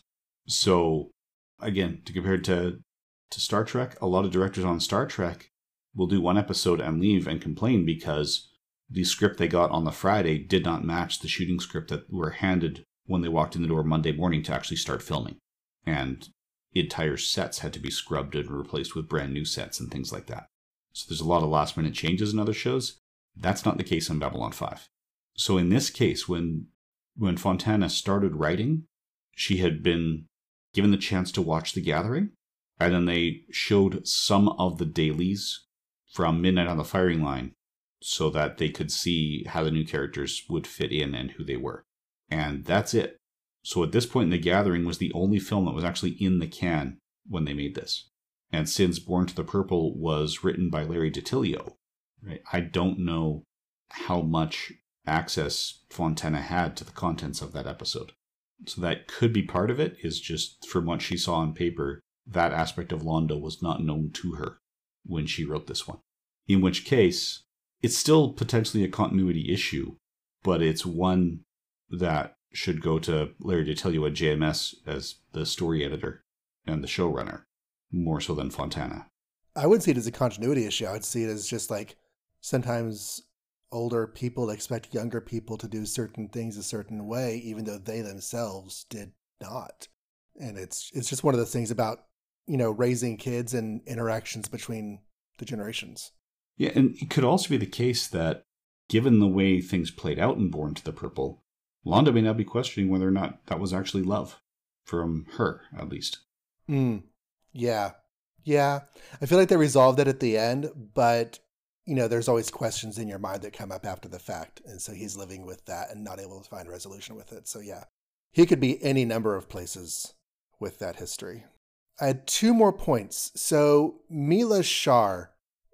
So, again, to compare it to, to Star Trek, a lot of directors on Star Trek will do one episode and leave and complain because the script they got on the Friday did not match the shooting script that were handed when they walked in the door Monday morning to actually start filming. And entire sets had to be scrubbed and replaced with brand new sets and things like that. So there's a lot of last minute changes in other shows. That's not the case on Babylon five. So in this case, when when Fontana started writing, she had been given the chance to watch The Gathering, and then they showed some of the dailies from Midnight on the Firing Line so that they could see how the new characters would fit in and who they were. And that's it. So at this point, The Gathering was the only film that was actually in the can when they made this. And since Born to the Purple was written by Larry DiTillio, right, I don't know how much access Fontana had to the contents of that episode. So that could be part of it, is just from what she saw on paper, that aspect of Londo was not known to her when she wrote this one. In which case, it's still potentially a continuity issue, but it's one that should go to Larry DiTillio at J M S as the story editor and the showrunner, more so than Fontana. I wouldn't see it as a continuity issue. I would see it as just like sometimes older people expect younger people to do certain things a certain way, even though they themselves did not. And it's it's just one of those things about, you know, raising kids and interactions between the generations. Yeah, and it could also be the case that, given the way things played out in Born to the Purple, Londo may now be questioning whether or not that was actually love. From her, at least. Mm, yeah. Yeah. I feel like they resolved it at the end, but, you know, there's always questions in your mind that come up after the fact. And so he's living with that and not able to find resolution with it. So yeah, he could be any number of places with that history. I had two more points. So Mila Shar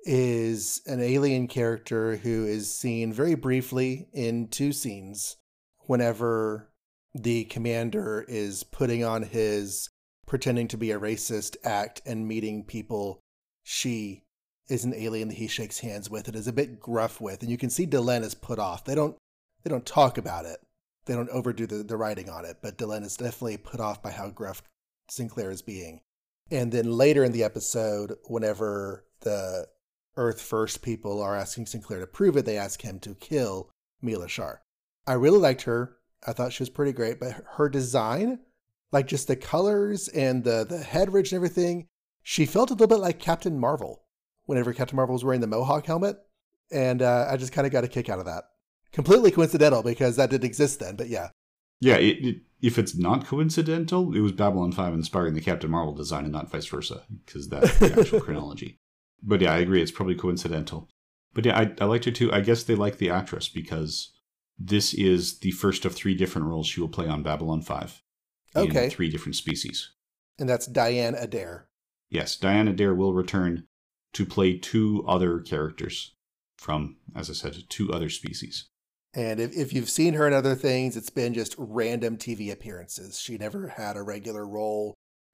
is an alien character who is seen very briefly in two scenes whenever the commander is putting on his pretending to be a racist act and meeting people she is an alien that he shakes hands with and is a bit gruff with. And you can see Delenn is put off. They don't they don't talk about it. They don't overdo the, the writing on it, but Delenn is definitely put off by how gruff Sinclair is being. And then later in the episode, whenever the Earth First people are asking Sinclair to prove it, they ask him to kill Mila Shar. I really liked her. I thought she was pretty great, but her design, like just the colors and the, the head ridge and everything, she felt a little bit like Captain Marvel whenever Captain Marvel was wearing the Mohawk helmet. And uh, I just kind of got a kick out of that. Completely coincidental because that didn't exist then, but yeah. Yeah, it, it, if it's not coincidental, it was Babylon five inspiring the Captain Marvel design and not vice versa, because that's the actual chronology. But yeah, I agree, it's probably coincidental. But yeah, I, I liked her too. I guess they like the actress because this is the first of three different roles she will play on Babylon five. Okay. In three different species. And that's Diane Adair. Yes, Diane Adair will return to play two other characters from, as I said, two other species. And if, if you've seen her in other things, it's been just random T V appearances. She never had a regular role.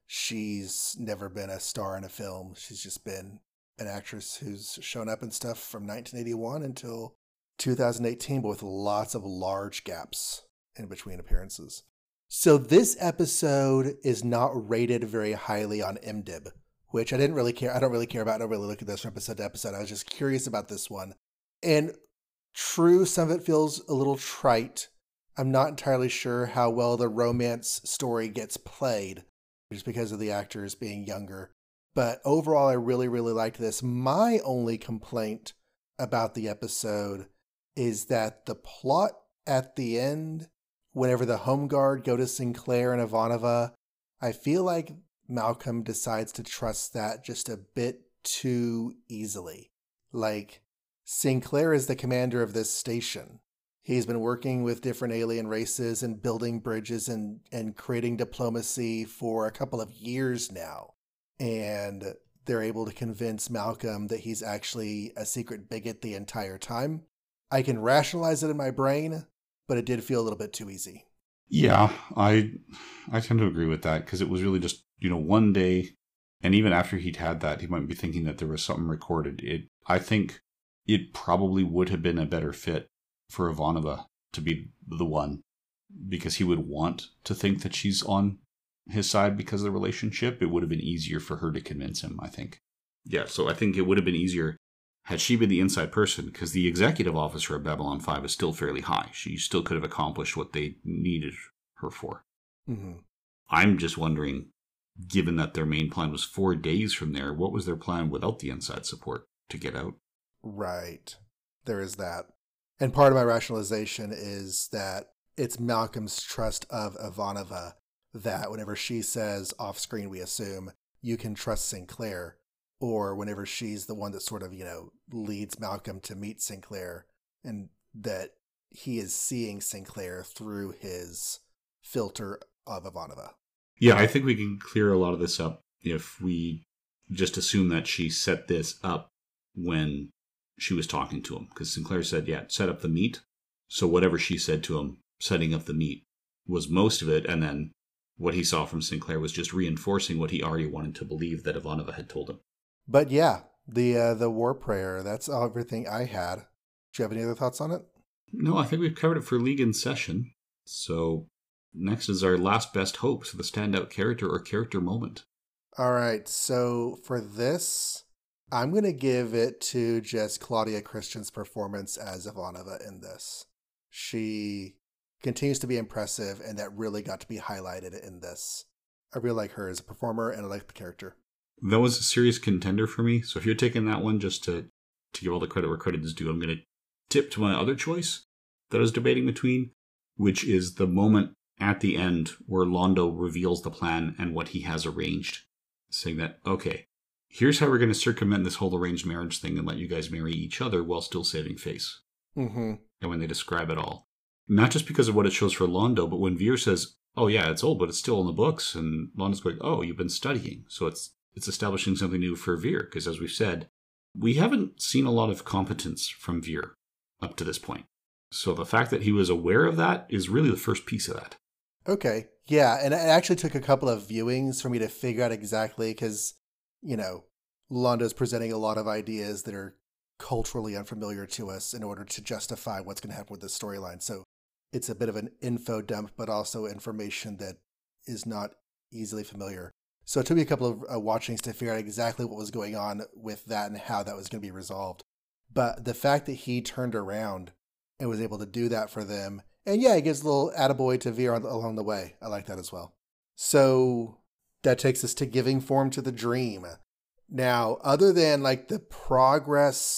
She's never been a star in a film. She's just been an actress who's shown up in stuff from nineteen eighty-one until two thousand eighteen, but with lots of large gaps in between appearances. So this episode is not rated very highly on I M D B, which I didn't really care. I don't really care about. I don't really look at this from episode to episode. I was just curious about this one. And true, some of it feels a little trite. I'm not entirely sure how well the romance story gets played, just because of the actors being younger. But overall, I really, really liked this. My only complaint about the episode is that the plot at the end, whenever the Home Guard go to Sinclair and Ivanova, I feel like Malcolm decides to trust that just a bit too easily. Like, Sinclair is the commander of this station. He's been working with different alien races and building bridges and, and creating diplomacy for a couple of years now. And they're able to convince Malcolm that he's actually a secret bigot the entire time. I can rationalize it in my brain, but it did feel a little bit too easy. Yeah, I I tend to agree with that because it was really just, you know, one day, and even after he'd had that, he might be thinking that there was something recorded. It I think it probably would have been a better fit for Ivanova to be the one because he would want to think that she's on his side because of the relationship. It would have been easier for her to convince him, I think. Yeah, so I think it would have been easier had she been the inside person, because the executive officer of Babylon five is still fairly high. She still could have accomplished what they needed her for. Mm-hmm. I'm just wondering, given that their main plan was four days from there, what was their plan without the inside support to get out? Right. There is that. And part of my rationalization is that it's Malcolm's trust of Ivanova that whenever she says off screen, we assume, you can trust Sinclair, or whenever she's the one that sort of, you know, leads Malcolm to meet Sinclair, and that he is seeing Sinclair through his filter of Ivanova. Yeah, I think we can clear a lot of this up if we just assume that she set this up when she was talking to him. Because Sinclair said, yeah, set up the meet. So whatever she said to him, setting up the meet, was most of it. And then what he saw from Sinclair was just reinforcing what he already wanted to believe that Ivanova had told him. But yeah, the uh, the war prayer, that's everything I had. Do you have any other thoughts on it? No, I think we've covered it for League in Session. So next is our last best hopes, the standout character or character moment. All right, so for this, I'm going to give it to just Claudia Christian's performance as Ivanova in this. She continues to be impressive, and that really got to be highlighted in this. I really like her as a performer, and I like the character. That was a serious contender for me. So if you're taking that one just to, to give all the credit where credit is due, I'm going to tip to my other choice that I was debating between, which is the moment at the end where Londo reveals the plan and what he has arranged, saying that, okay, here's how we're going to circumvent this whole arranged marriage thing and let you guys marry each other while still saving face. Mm-hmm. And when they describe it all, not just because of what it shows for Londo, but when Veer says, oh yeah, it's old, but it's still in the books, and Londo's going, oh, you've been studying. So it's it's establishing something new for Veer, because as we've said, we haven't seen a lot of competence from Veer up to this point. So the fact that he was aware of that is really the first piece of that. Okay. Yeah. And it actually took a couple of viewings for me to figure out exactly, because, you know, Londo's presenting a lot of ideas that are culturally unfamiliar to us in order to justify what's going to happen with the storyline. So it's a bit of an info dump, but also information that is not easily familiar. So it took me a couple of uh, watchings to figure out exactly what was going on with that and how that was going to be resolved. But the fact that he turned around and was able to do that for them, and yeah, it gives a little attaboy to Veer along the way. I like that as well. So that takes us to giving form to the dream. Now, other than like the progress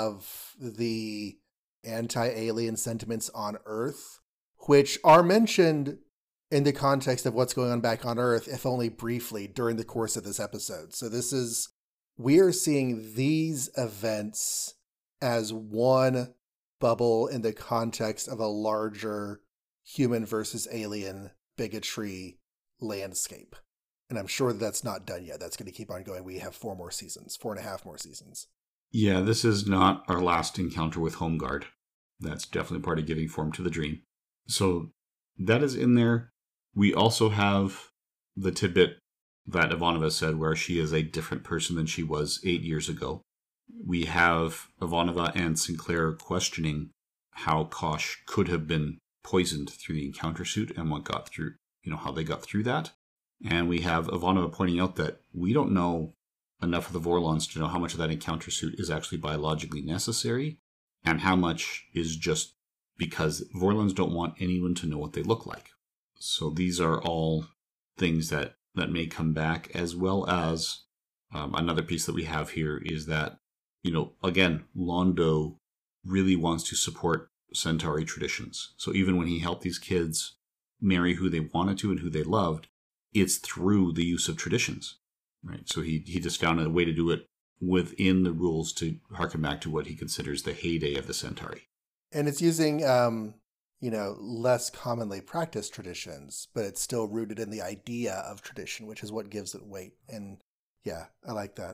of the anti-alien sentiments on Earth, which are mentioned in the context of what's going on back on Earth, if only briefly, during the course of this episode. So this is, we are seeing these events as one bubble in the context of a larger human versus alien bigotry landscape. And I'm sure that that's not done yet. That's going to keep on going. We have four more seasons, four and a half more seasons. Yeah, this is not our last encounter with Home Guard. That's definitely part of giving form to the dream. So that is in there. We also have the tidbit that Ivanova said where she is a different person than she was eight years ago. We have Ivanova and Sinclair questioning how Kosh could have been poisoned through the encounter suit and what got through, you know, how they got through that. And we have Ivanova pointing out that we don't know enough of the Vorlons to know how much of that encounter suit is actually biologically necessary and how much is just because Vorlons don't want anyone to know what they look like. So these are all things that, that may come back, as well as um, another piece that we have here is that, you know, again, Londo really wants to support Centauri traditions. So even when he helped these kids marry who they wanted to and who they loved, it's through the use of traditions, right? So he, he just found a way to do it within the rules to harken back to what he considers the heyday of the Centauri. And it's using, um, you know, less commonly practiced traditions, but it's still rooted in the idea of tradition, which is what gives it weight. And yeah, I like that.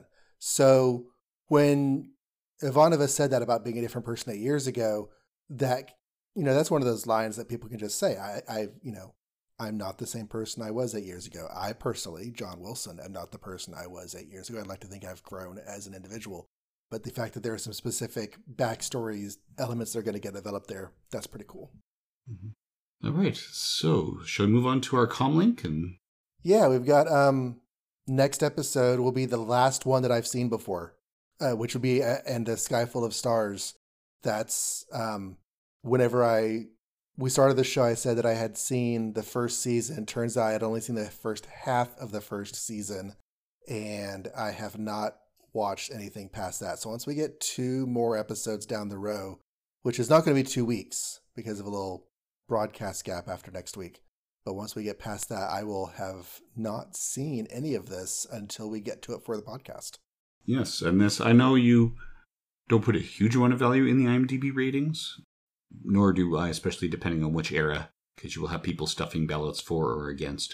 So when Ivanova said that about being a different person eight years ago, that, you know, that's one of those lines that people can just say, I, I, you know, I'm not the same person I was eight years ago. I personally, John Wilson, am not the person I was eight years ago. I'd like to think I've grown as an individual. But the fact that there are some specific backstories, elements that are going to get developed there, that's pretty cool. Mm-hmm. All right. So, shall we move on to our comlink? And Yeah, we've got um next episode will be the last one that I've seen before, uh, which will be uh, and a Sky Full of Stars. That's um whenever I we started the show, I said that I had seen the first season. Turns out I had only seen the first half of the first season, and I have not watched anything past that. So once we get two more episodes down the row, which is not going to be two weeks because of a little broadcast gap after next week. But once we get past that, I will have not seen any of this until we get to it for the podcast. yes, and this, I know you don't put a huge amount of value in the IMDb ratings, nor do I, especially depending on which era, because you will have people stuffing ballots for or against.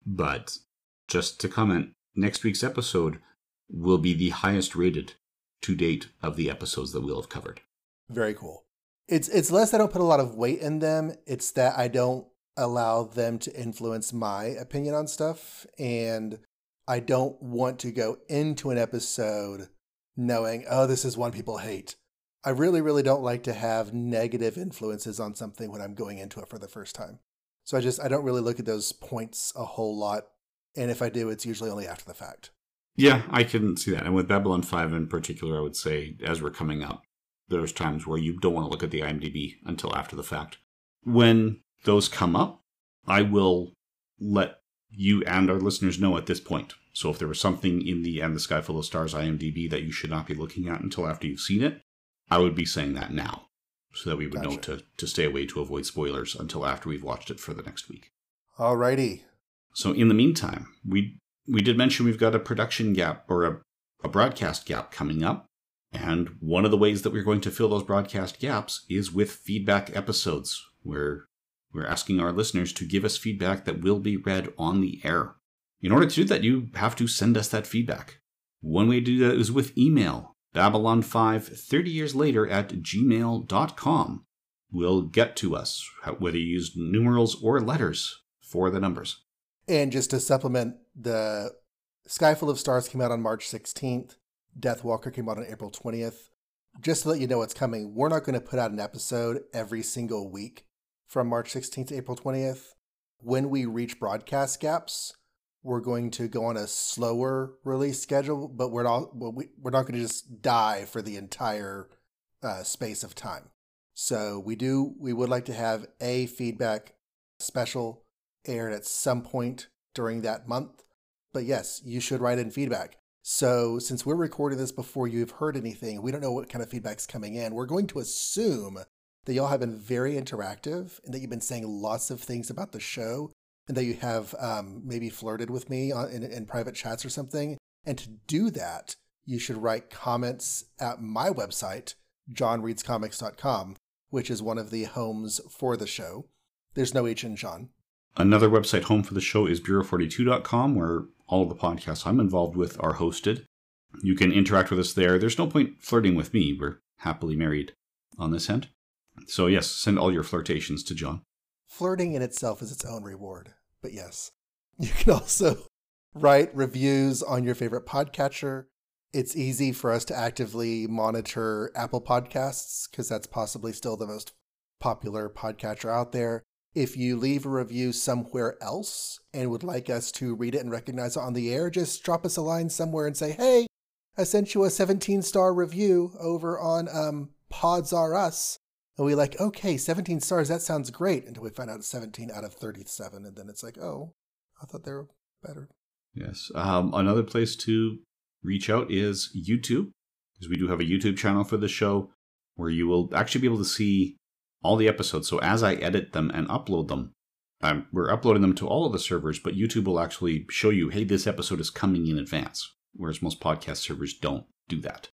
But just to comment, next week's episode will be the highest rated to date of the episodes that we'll have covered. Very cool. It's it's less I don't put a lot of weight in them. It's that I don't allow them to influence my opinion on stuff. And I don't want to go into an episode knowing, oh, this is one people hate. I really, really don't like to have negative influences on something when I'm going into it for the first time. So I just, I don't really look at those points a whole lot. And if I do, it's usually only after the fact. Yeah, I can see that. And with Babylon five in particular, I would say, as we're coming up, there's times where you don't want to look at the IMDb until after the fact. When those come up, I will let you and our listeners know at this point. So if there was something in the And the Sky Full of Stars IMDb that you should not be looking at until after you've seen it, I would be saying that now, so that we would gotcha. know to, to stay away to avoid spoilers until after we've watched it for the next week. Alrighty. So in the meantime, we we did mention we've got a production gap or a, a broadcast gap coming up. And one of the ways that we're going to fill those broadcast gaps is with feedback episodes, where we're asking our listeners to give us feedback that will be read on the air. In order to do that, you have to send us that feedback. One way to do that is with email. Babylon five, thirty years later at gmail dot com will get to us, whether you use numerals or letters for the numbers. And just to supplement, the Sky Full of Stars came out on March sixteenth. Deathwalker came out on April twentieth. Just to let you know what's coming, we're not going to put out an episode every single week from March sixteenth to April twentieth. When we reach broadcast gaps, we're going to go on a slower release schedule, but we're not we're not going to just die for the entire uh, space of time. So we do we would like to have a feedback special aired at some point during that month. But yes, you should write in feedback. So since we're recording this before you've heard anything, we don't know what kind of feedback's coming in. We're going to assume that y'all have been very interactive and that you've been saying lots of things about the show, and that you have um, maybe flirted with me on, in, in private chats or something. And to do that, you should write comments at my website, john reads comics dot com, which is one of the homes for the show. There's no H in John. Another website home for the show is bureau forty-two dot com, where all of the podcasts I'm involved with are hosted. You can interact with us there. There's no point flirting with me. We're happily married on this end. So yes, send all your flirtations to John. Flirting in itself is its own reward. But yes, you can also write reviews on your favorite podcatcher. It's easy for us to actively monitor Apple Podcasts because that's possibly still the most popular podcatcher out there. If you leave a review somewhere else and would like us to read it and recognize it on the air, just drop us a line somewhere and say, hey, I sent you a seventeen-star review over on um, Pods R Us. And we're like, okay, seventeen stars, that sounds great. Until we find out it's seventeen out of thirty-seven. And then it's like, oh, I thought they were better. Yes. Um, another place to reach out is YouTube, because we do have a YouTube channel for the show where you will actually be able to see all the episodes. So as I edit them and upload them, um, we're uploading them to all of the servers, but YouTube will actually show you, hey, this episode is coming in advance, whereas most podcast servers don't do that.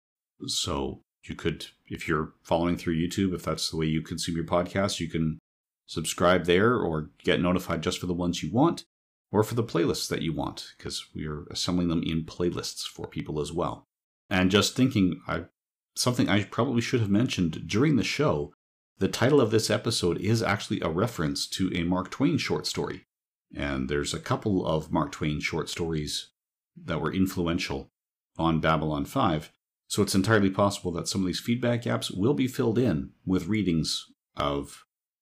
So you could, if you're following through YouTube, if that's the way you consume your podcast, you can subscribe there or get notified just for the ones you want or for the playlists that you want, because we are assembling them in playlists for people as well. And just thinking, I, something I probably should have mentioned during the show, the title of this episode is actually a reference to a Mark Twain short story. And there's a couple of Mark Twain short stories that were influential on Babylon five. So it's entirely possible that some of these feedback gaps will be filled in with readings of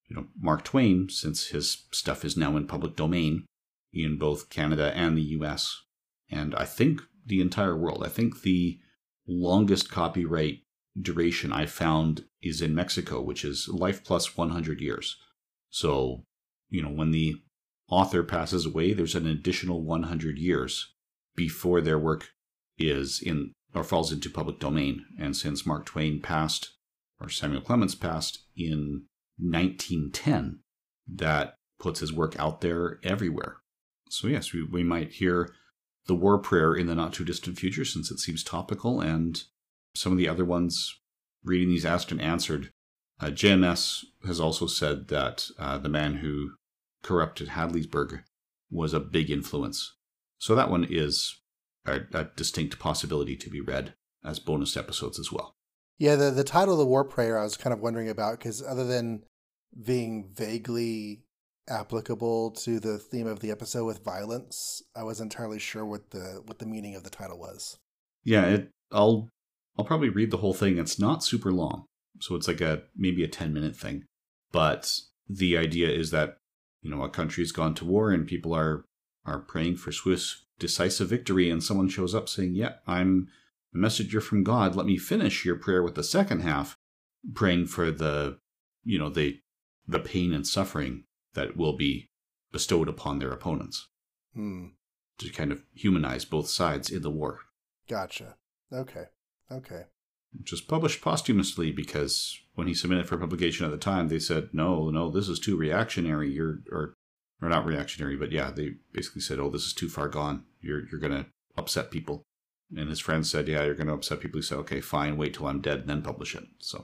you know, Mark Twain, since his stuff is now in public domain in both Canada and the U S, and I think the entire world. I think the longest copyright duration I found is in Mexico, which is life plus one hundred years. So, you know, when the author passes away, there's an additional one hundred years before their work is in or falls into public domain. And since Mark Twain passed, or Samuel Clemens passed in nineteen ten, that puts his work out there everywhere. So yes, we, we might hear the war prayer in the not too distant future, since it seems topical, and some of the other ones, reading these asked and answered. Uh, J M S has also said that uh, the man who corrupted Hadleysburg was a big influence. So that one is a, a distinct possibility to be read as bonus episodes as well. Yeah, the, the title of the war prayer I was kind of wondering about, because other than being vaguely applicable to the theme of the episode with violence, I wasn't entirely sure what the what the meaning of the title was. Yeah, it, I'll I'll probably read the whole thing. It's not super long, so it's like a maybe a ten minute thing. But the idea is that, you know, a country's gone to war and people are are praying for Swiss decisive victory, and someone shows up saying, "Yeah, I'm a messenger from God. Let me finish your prayer with the second half, praying for the, you know, the the pain and suffering that will be bestowed upon their opponents." Hmm. To kind of humanize both sides in the war. Gotcha. Okay. Okay. Just published posthumously, because when he submitted for publication at the time, they said, no, no, this is too reactionary. You're, or, or not reactionary, but yeah, they basically said, oh, this is too far gone. You're, you're going to upset people. And his friends said, yeah, you're going to upset people. He said, okay, fine, wait till I'm dead and then publish it. So,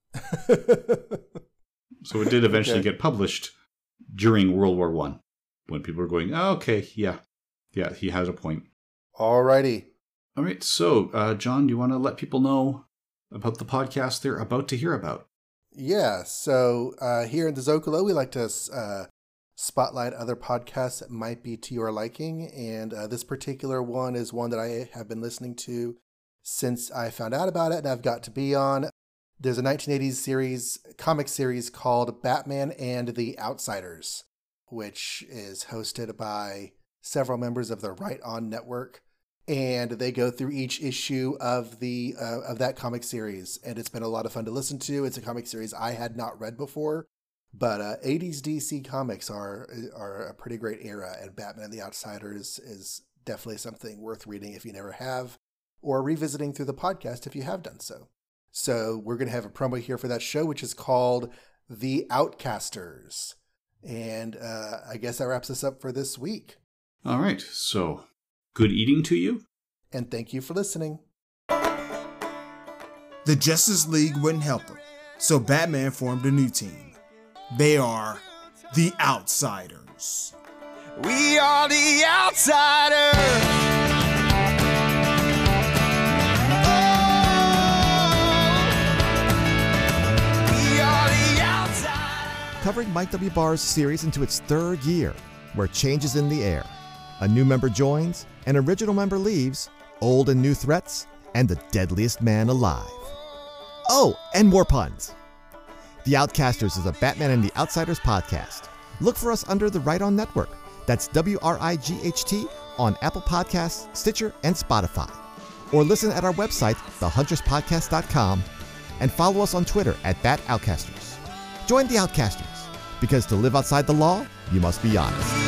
so it did eventually okay. get published during World War One, when people were going, oh, okay, yeah, yeah, he has a point. Alrighty. All right, so, uh, John, do you want to let people know about the podcast they're about to hear about? Yeah, so uh, here in the Zocalo, we like to uh, spotlight other podcasts that might be to your liking, and uh, this particular one is one that I have been listening to since I found out about it, and I've got to be on. There's a nineteen eighties series, comic series called Batman and the Outsiders, which is hosted by several members of the Right On Network. And they go through each issue of the uh, of that comic series, and it's been a lot of fun to listen to. It's a comic series I had not read before, but uh, eighties D C comics are are a pretty great era, and Batman and the Outsiders is definitely something worth reading if you never have, or revisiting through the podcast if you have done so. So we're going to have a promo here for that show, which is called The Outcasters, and uh, I guess that wraps us up for this week. All right, so. Good eating to you. And thank you for listening. The Justice League wouldn't help him, so Batman formed a new team. They are the Outsiders. We are the Outsiders. Oh, we are the Outsiders. Covering Mike W. Barr's series into its third year, where change is in the air. A new member joins, an original member leaves, old and new threats, and the deadliest man alive. Oh, and more puns. The Outcasters is a Batman and the Outsiders podcast. Look for us under the Right On Network. That's W R I G H T on Apple Podcasts, Stitcher, and Spotify. Or listen at our website, the hunters podcast dot com, and follow us on Twitter at Bat Outcasters. Join the Outcasters, because to live outside the law, you must be honest.